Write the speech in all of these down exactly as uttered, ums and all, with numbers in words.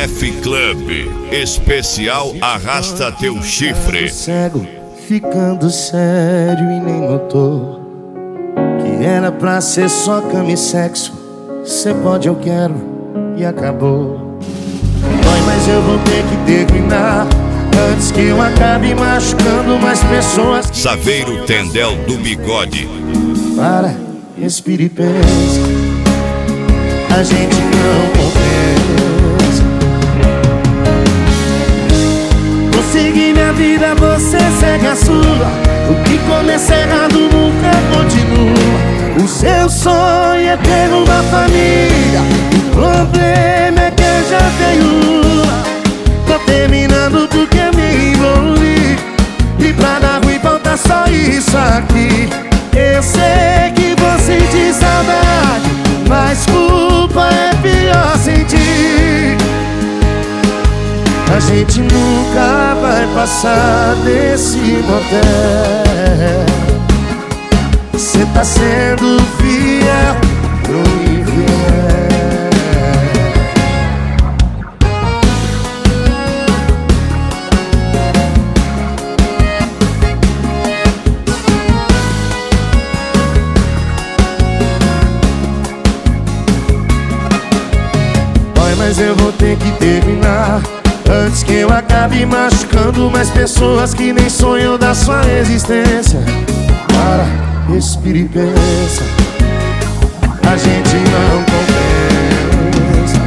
F Club, especial Arrasta Teu Chifre. Cego, ficando sério e nem notou que era pra ser só cama e sexo. Cê pode, eu quero, e acabou. Dói, mas eu vou ter que terminar antes que eu acabe machucando mais pessoas. Saveiro Tendel do Bigode. Para, respire e pensa, a gente não compensa. Vou seguir minha vida, você segue a sua. O que começa errado nunca continua. O seu sonho é ter uma família, o problema é que eu já tenho uma. Tô terminando porque me envolvi, e pra dar ruim falta só isso aqui. Eu sei que vou sentir saudade, mas culpa é pior sentir. A gente nunca vai passar desse motel. Cê tá sendo fiel pro infiel. Dói, mas eu vou ter que terminar antes que eu acabe machucando mais pessoas que nem sonham da sua existência. Para, respire e pensa, a gente não compensa.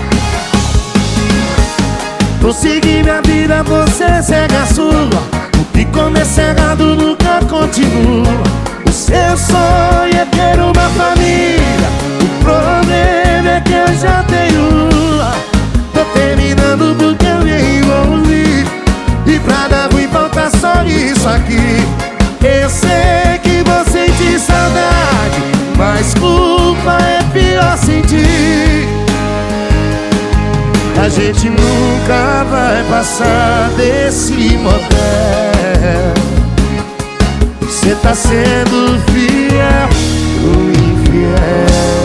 Vou seguir minha vida, você segue a sua. O que começa errado nunca continua. O seu sonho é ter uma família, o problema é que eu já tenho uma. Tô terminando porque eu me envolvi, e pra dar ruim falta só isso aqui. Eu sei que vou sentir saudade, mas culpa é pior sentir. A gente nunca vai passar desse motel. Cê tá sendo fiel pro infiel.